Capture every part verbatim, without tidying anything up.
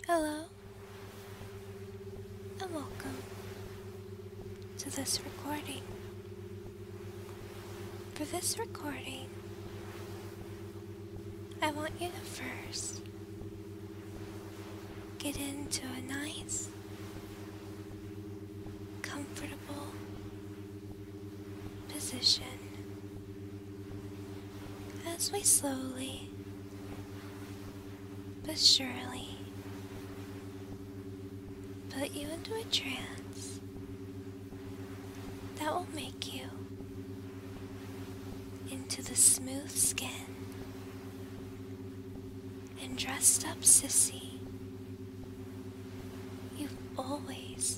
Hello, and welcome to this recording. For this recording, I want you to first get into a nice, comfortable position as we slowly but surely put you into a trance that will make you into the smooth skin and dressed up sissy you've always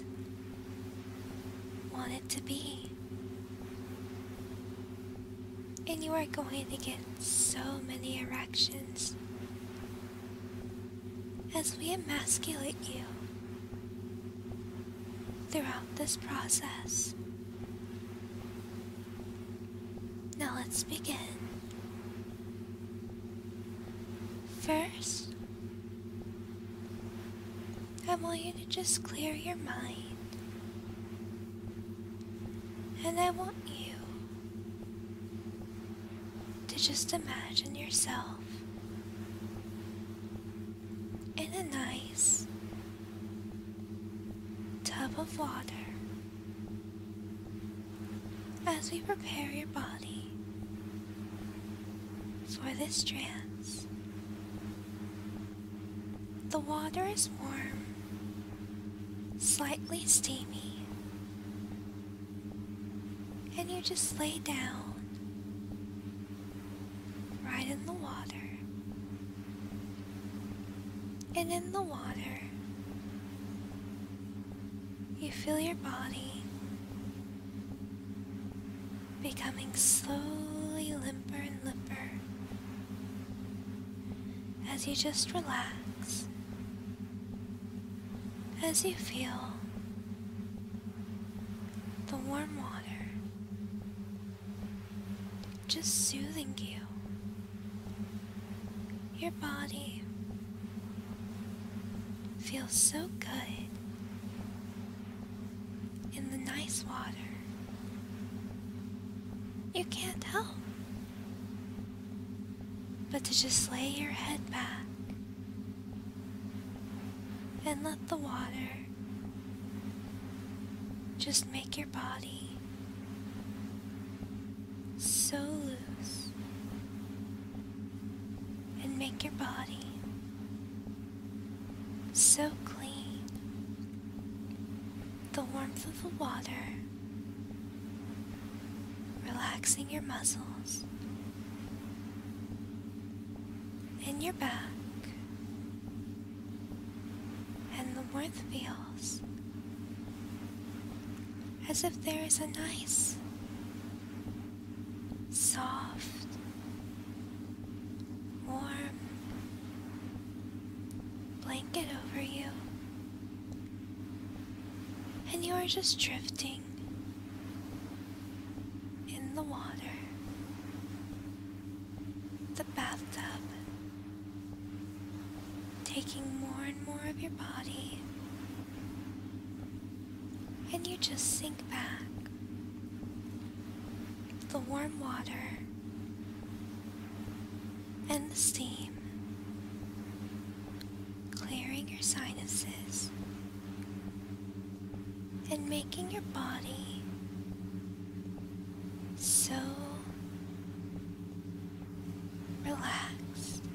wanted to be. And you are going to get so many erections as we emasculate you throughout this process. Now let's begin. First, I want you to just clear your mind, and I want you to just imagine yourself in a nice tub of water as we prepare your body for this trance. The water is warm, slightly steamy, and you just lay down right in the water. And in the water, you feel your body becoming slowly limper and limper as you just relax, as you feel the warm water just soothing you. Your body feels so good in the nice water. You can't help but to just lay your head back and let the water just make your body so loose and make your body so clean. The warmth of the water relaxing your muscles in your back, and the warmth feels as if there is a nice, soft, warm blanket over you, and you are just drifting in the water. The bathtub taking more and more of your body, and you just sink back. The warm water and the steam clearing your sinuses and making your body so relaxed.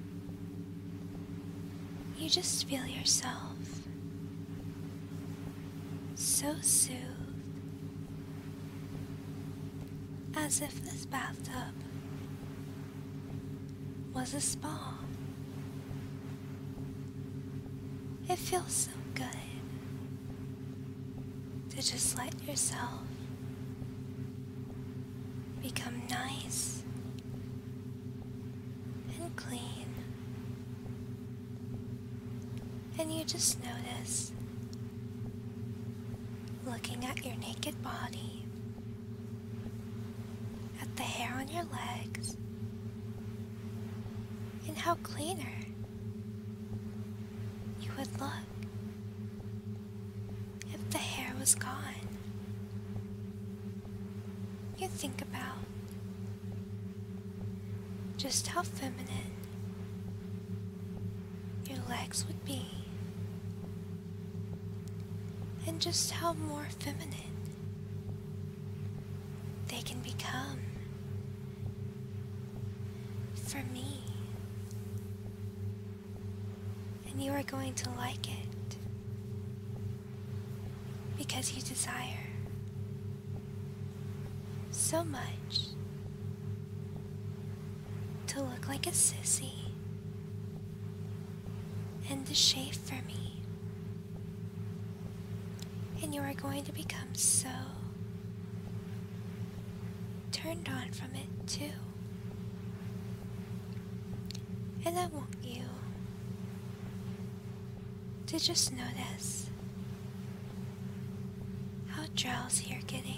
You just feel yourself so soothed, as if this bathtub was a spa. It feels so good to just let yourself become nice and clean. And you just notice, looking at your naked body, at the hair on your legs, and how cleaner you would look if the hair was gone. You think about just how feminine your legs would be, and just how more feminine they can become for me. And you are going to like it because you desire so much to look like a sissy and to shave for me. And you are going to become so turned on from it too. And I want you to just notice how drowsy you're getting.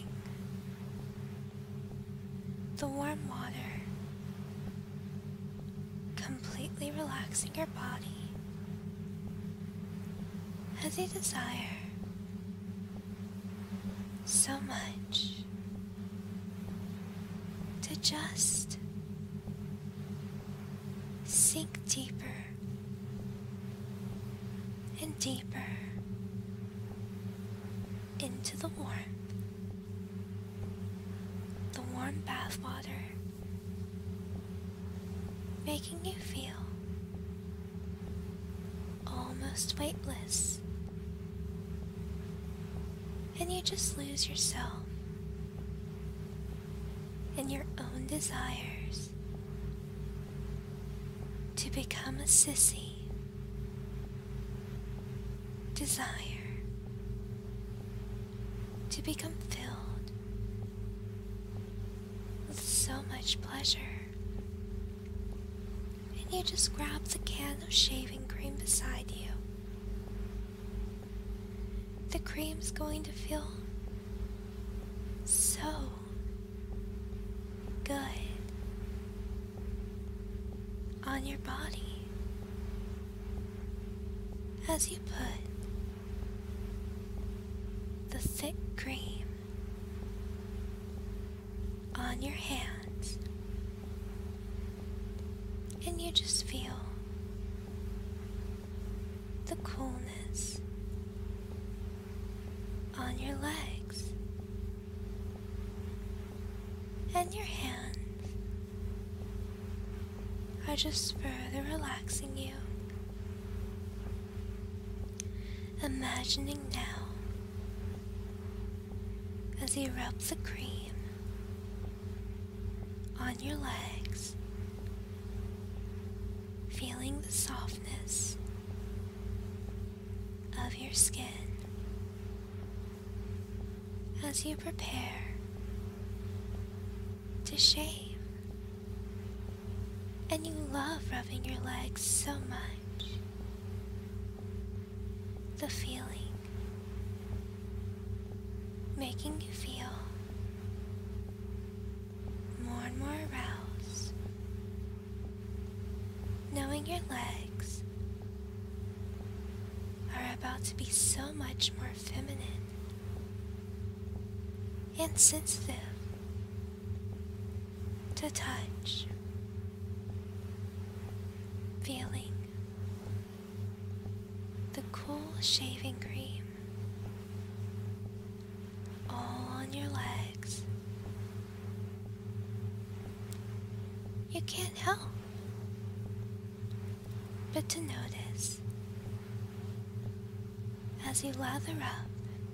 The warm water completely relaxing your body as you desire so much to just sink deeper and deeper into the warmth, the warm bath water, making you feel almost weightless, and you just lose yourself in your own desires to become a sissy. Desire to become filled with so much pleasure. And you just grab the can of shaving cream beside you. The cream's going to feel so good on your body as you put the thick cream on your hands, and you just feel the coolness on your legs, and your hands are just further relaxing you, imagining now as you rub the cream on your legs, feeling the softness of your skin as you prepare to shave. And you love rubbing your legs so much. The feeling making you feel more and more aroused, knowing your legs are about to be so much more feminine and sensitive to touch, feeling the cool shaving cream all on your legs. You can't help but to notice as you lather up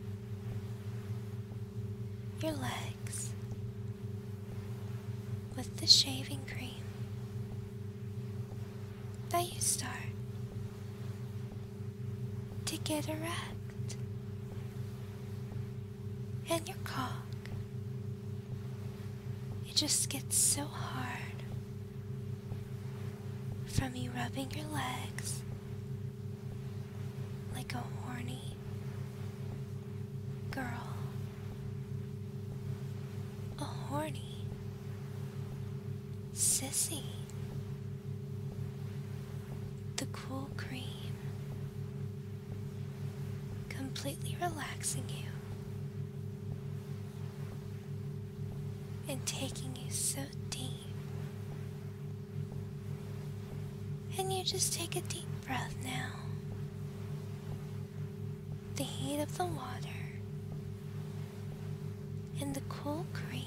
your legs with the shaving cream that you start to get erect, and your cock, it just gets so hard from you rubbing your legs like a horny girl, a horny sissy. The cool cream completely relaxing you and taking you so deep. And you just take a deep breath now. The heat of the water and the cool cream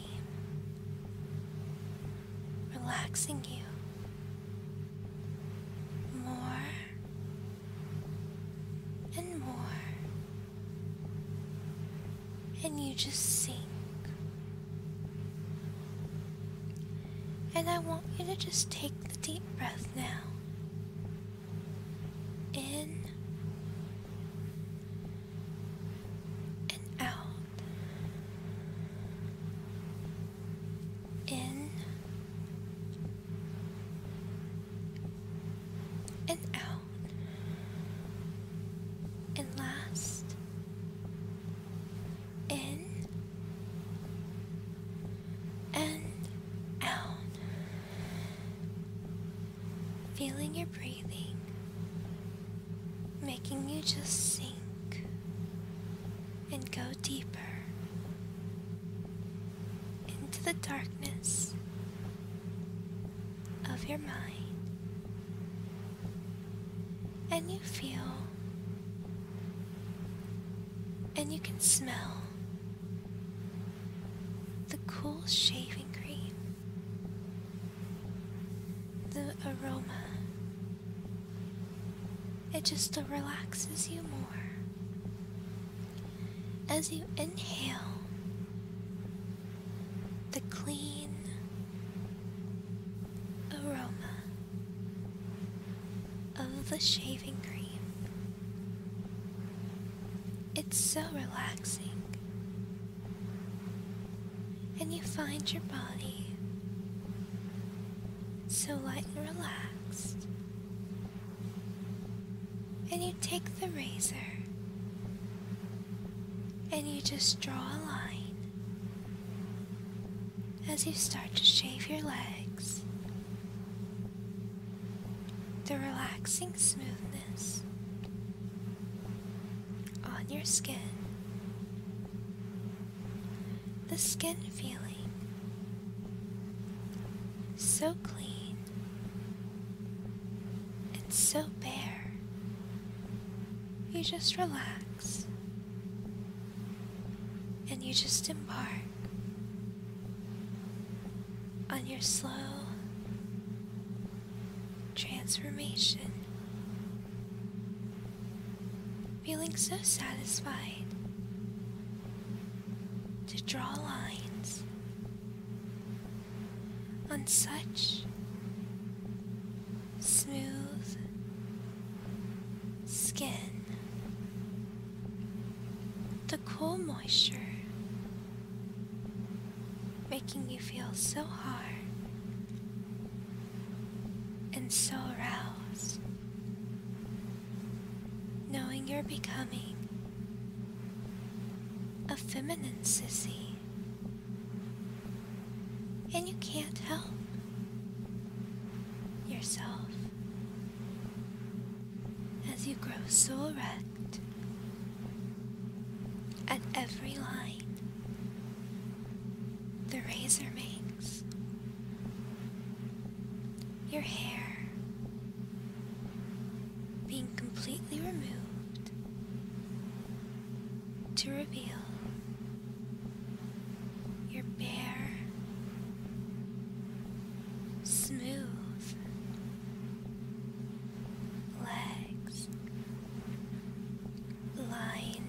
relaxing you more and more, and you just sink. And I want you to just take the deep breath now. In and out. In and out. And last, in and out. Feeling your breathing, making you just sink and go deeper into the darkness of your mind. And you feel and you can smell the cool shaving cream, the aroma. It just relaxes you more as you inhale the clean aroma of the shaving cream. It's so relaxing, and you find your body so light and relaxed. And you take the razor and you just draw a line as you start to shave your legs. The relaxing smoothness on your skin, the skin feeling so clean and so bare. You just relax and you just embark on your slow transformation, feeling so satisfied to draw lines on such smooth skin. The cool moisture making you feel so hard and so aroused, knowing you're becoming a feminine sissy, and you can't help yourself as you grow so erect at every line the razor makes. Your hair being completely removed to reveal your bare, smooth legs, line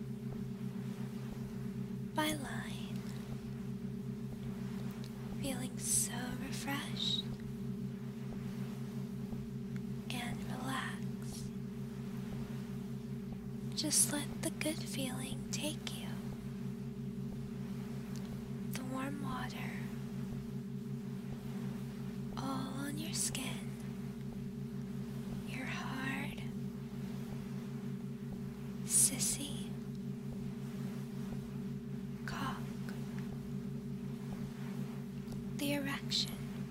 by line, feeling so refreshed and relaxed. Just let the good feeling take you. The warm water all on your skin, your hard, sissy cock, the erection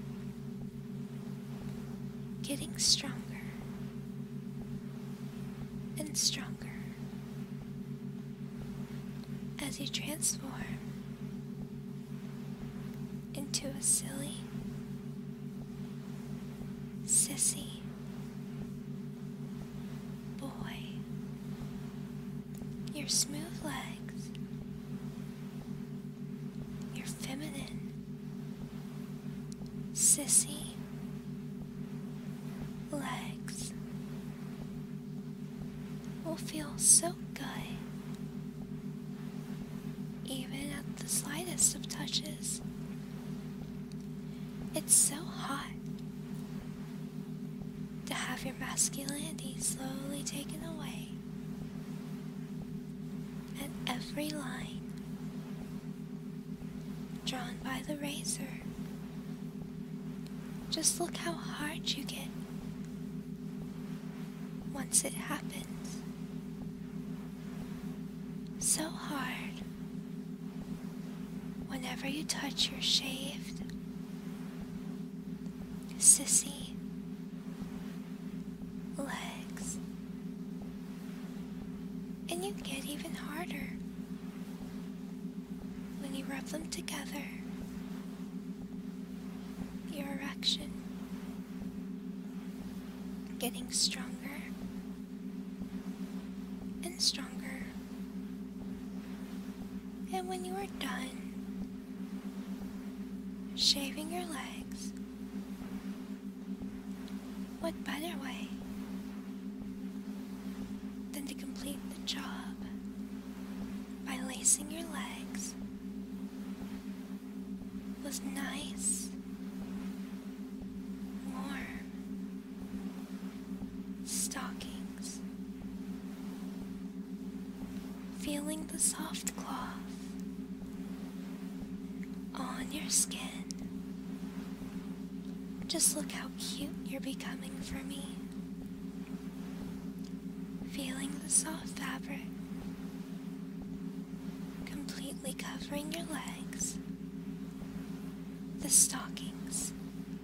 getting stronger and stronger as you transform into a silly, sissy boy. Your smooth legs, your feminine, sissy legs will feel so good, even at the slightest of touches. It's so hot to have your masculinity slowly taken away at every line drawn by the razor. Just look how hard you get once it happens. So hard whenever you touch your shaved, sissy legs, and you get even harder when you rub them together. Your erection getting stronger and stronger, and when you are done shaving your legs, what better way than to complete the job by lacing your legs with nice, warm stockings, feeling the soft cloth on your skin. Just look how cute you're becoming for me. Feeling the soft fabric completely covering your legs, the stockings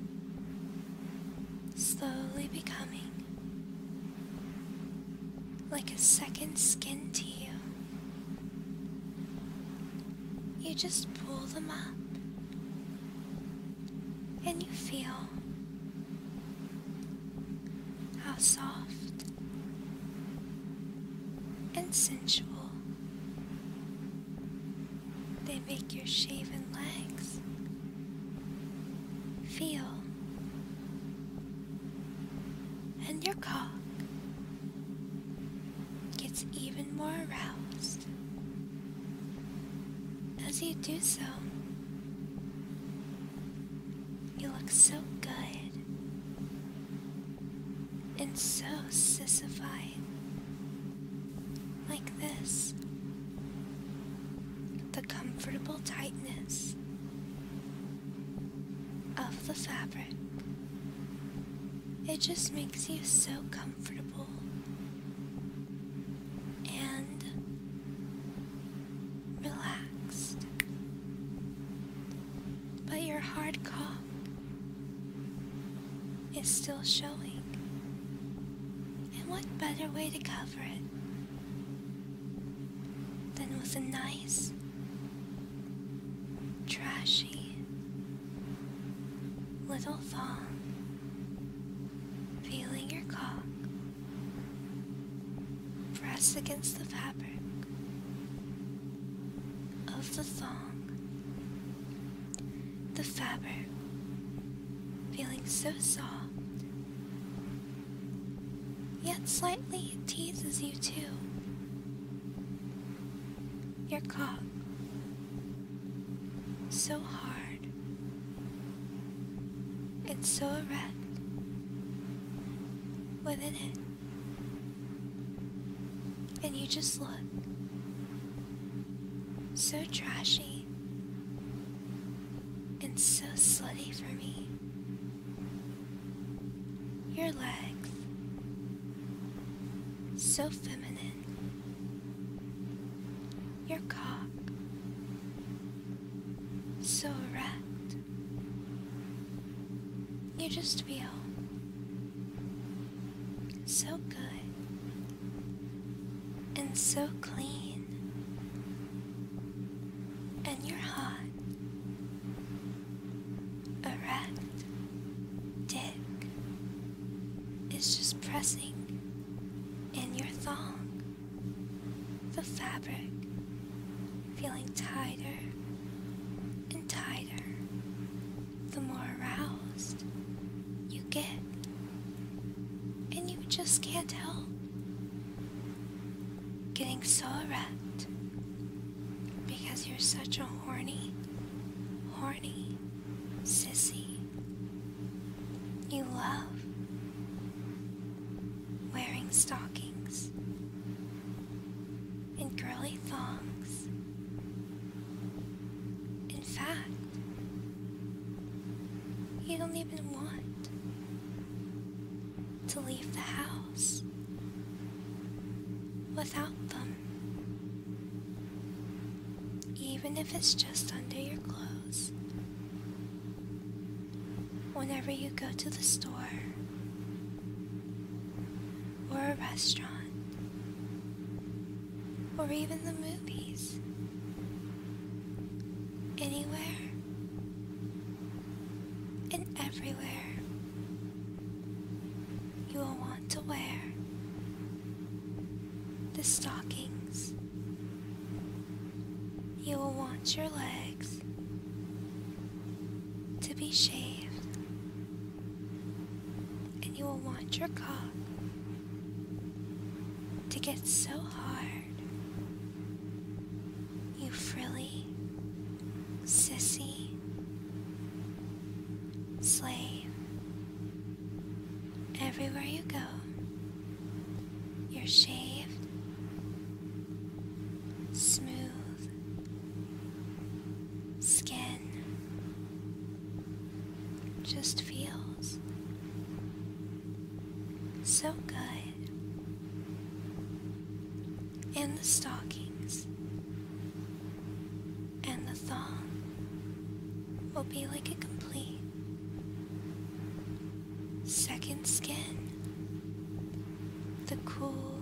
slowly becoming like a second skin to you. You just pull them up and you feel how soft and sensual they make your shaven legs feel, and your cock gets even more aroused as you do so. You look so good and so sissified, like this. The comfortable tightness of the fabric, it just makes you so comfortable and relaxed. But your hard cock is still showing, and what better way to cover it than with a nice, trashy little thong, feeling your cock press against the fabric of the thong, the fabric feeling so soft, yet slightly it teases you too. Your cock so hard and so erect within it, and you just look so trashy and so slutty for me. Your legs so feminine, your cock so erect. You just feel so good and so clean thong, the fabric feeling tighter and tighter the more aroused you get, and you just can't help getting so erect because you're such a horny, horny sissy. You love wearing stockings and girly thongs. In fact, you don't even want to leave the house without them, even if it's just under your clothes. Whenever you go to the store or a restaurant or even the movies, anywhere and everywhere, you will want to wear the stockings. You will want your legs to be shaved, and you will want your cock to get so hard, you frilly, sissy slave. Everywhere you go, you're shaved, smooth skin just feels so good. And the stockings and the thong will be like a complete second skin. The cool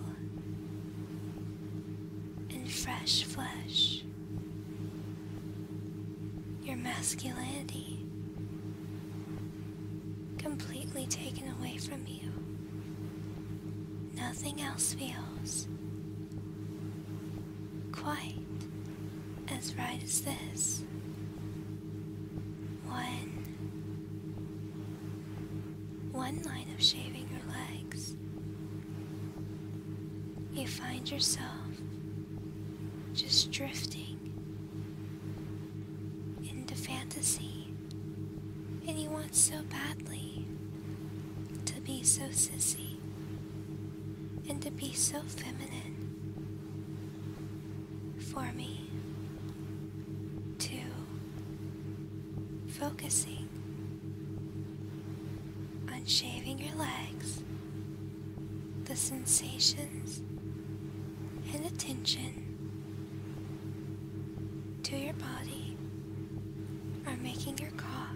and fresh flesh. Your masculinity completely taken away from you. Nothing else feels quite as right as this. One, one line of shaving your legs, you find yourself just drifting into fantasy, and you want so badly to be so sissy and to be so feminine. For me, to focusing on shaving your legs, the sensations and attention to your body are making your cock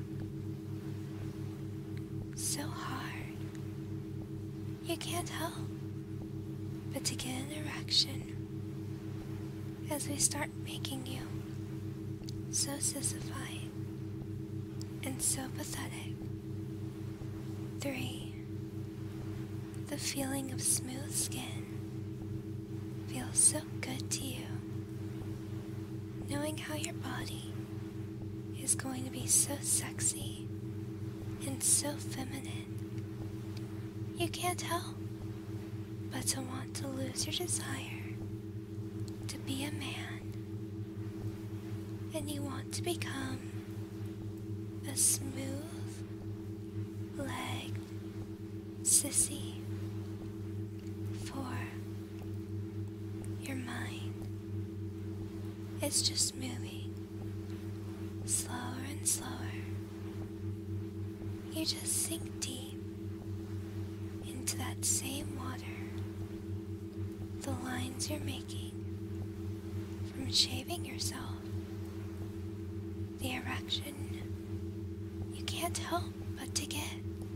so hard you can't help but to get an erection as we start making you so sissified and so pathetic. Three, the feeling of smooth skin feels so good to you, knowing how your body is going to be so sexy and so feminine. You can't help but to want to lose your desire to be a man, and you want to become a smooth legged sissy. For your mind is just moving slower and slower. You just sink deep into that same water. The lines you're making from shaving yourself, the erection you can't help but to get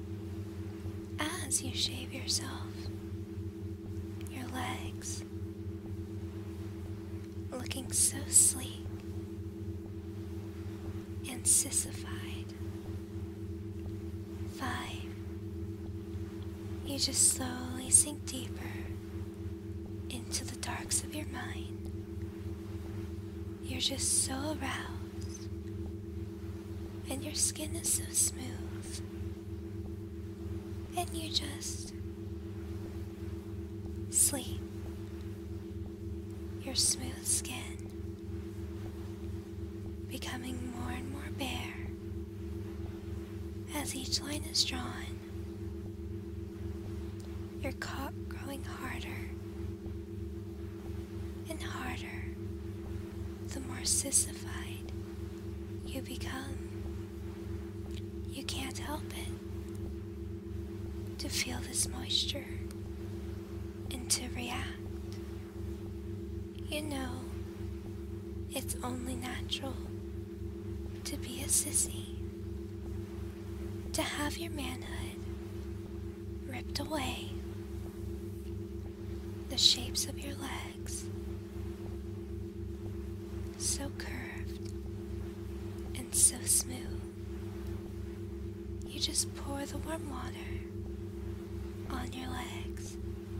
as you shave yourself, your legs looking so sleek and sissified. Five, you just slowly sink deeper into the darks of your mind. You're just so aroused, and your skin is so smooth, and you just sleep. Your smooth skin becoming more and more bare as each line is drawn, your cock growing harder and harder the more sissified you become. You can't help it to feel this moisture and to react. You know, it's only natural to be a sissy, to have your manhood ripped away, the shapes of your legs so curved and so smooth. You just pour the warm water on your legs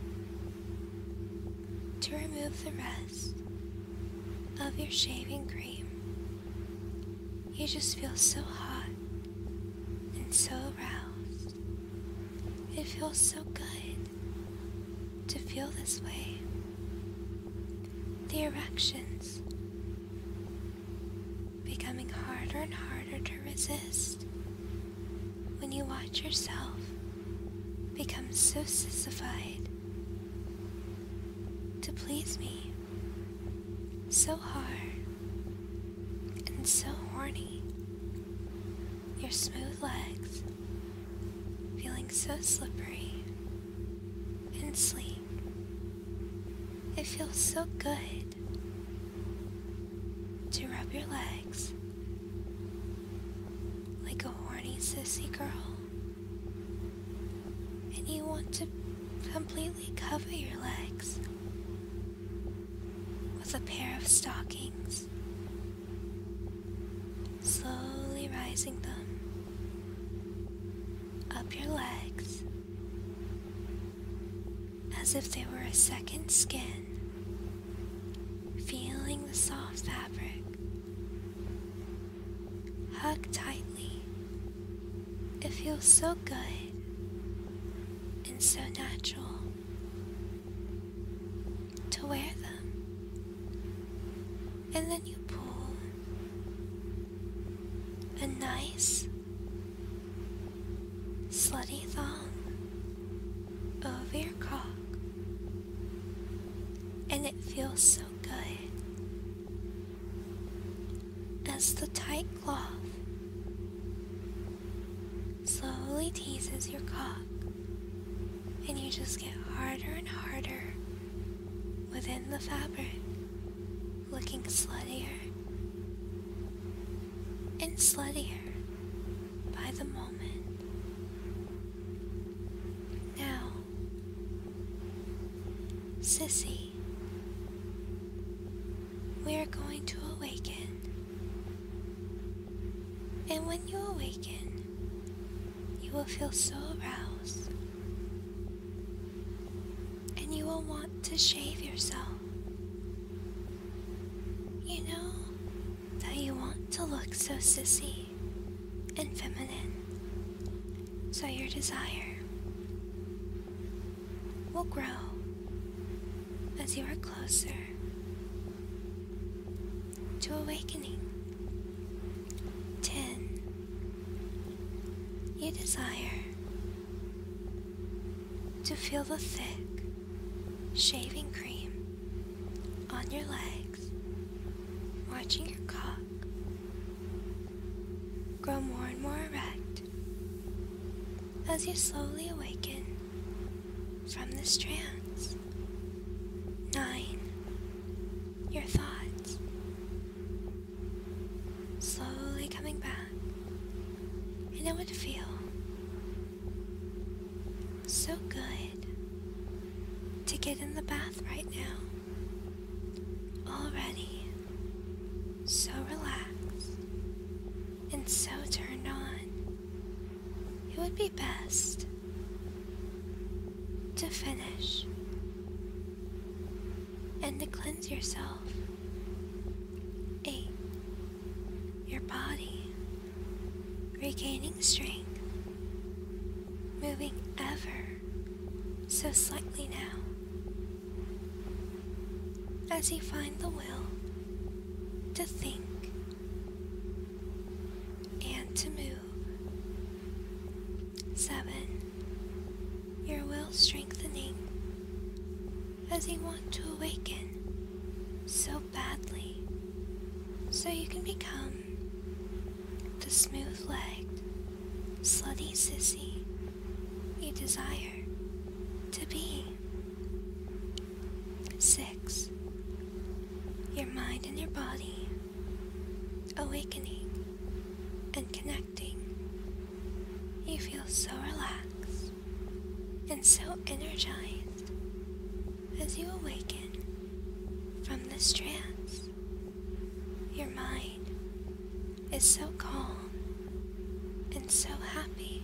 to remove the rest of your shaving cream. You just feel so hot and so aroused. It feels so good to feel this way. The erections becoming harder and harder to resist when you watch yourself become so sissified to please me, so hard and so horny. Your smooth legs feeling so slippery and sleek. It feels so good to rub your legs like a horny sissy girl, and you want to completely cover your legs with a pair of stockings, slowly rising them up your legs as if they were a second skin, feeling the soft fabric. Hug tightly. It feels so good and so natural to wear them. And then you pull a nice slutty thong over your cock, and it feels so good as the tight cloth slowly teases your cock, and you just get harder and harder within the fabric, looking sluttier and sluttier by the moment. Now, sissy, we are going to awaken. And when you awaken, you will feel so aroused, and you will want to shave yourself. You know that you want to look so sissy and feminine, so your desire will grow as you are closer to awakening. ten. You desire to feel the thick shaving cream on your legs, watching your cock grow more and more erect as you slowly awaken from this trance. nine. Your thoughts slowly coming back, and it would feel so good to get in the bath right now, already so relaxed and so turned on. It would be best to finish and to cleanse yourself. Eight. Your body regaining strength, moving ever so slightly now as you find the will to think and to move. Seven. Your will strengthening as you want to awaken so badly so you can become the smooth-legged, slutty sissy you desire to be. Six. Your mind and your body awakening and connecting. You feel so relaxed and so energized as you awaken from this trance. Your mind is so calm and so happy.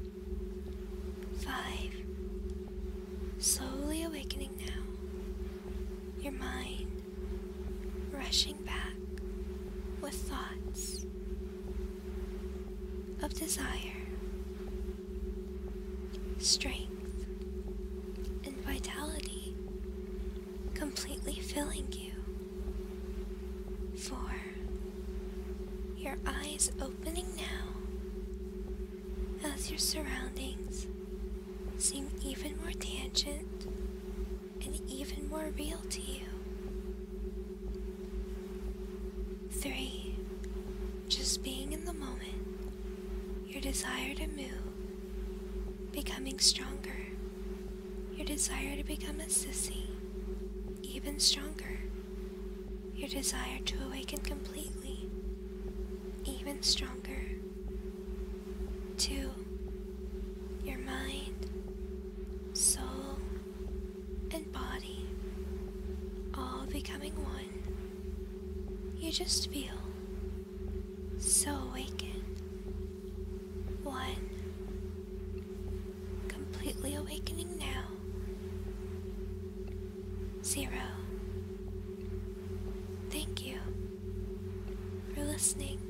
Five. Slowly awakening now. Your mind rushing back with thoughts of desire, strength, and vitality completely filling you. Four. Your eyes opening now as your surroundings seem even more tangent and even more real to you. Three. Just being in the moment, your desire to move, becoming stronger, your desire to become a sissy, even stronger, your desire to awaken completely, even stronger. Two. Your mind, soul, and body all becoming one. You just feel so awakened. One. Completely awakening now. Zero. Thank you for listening.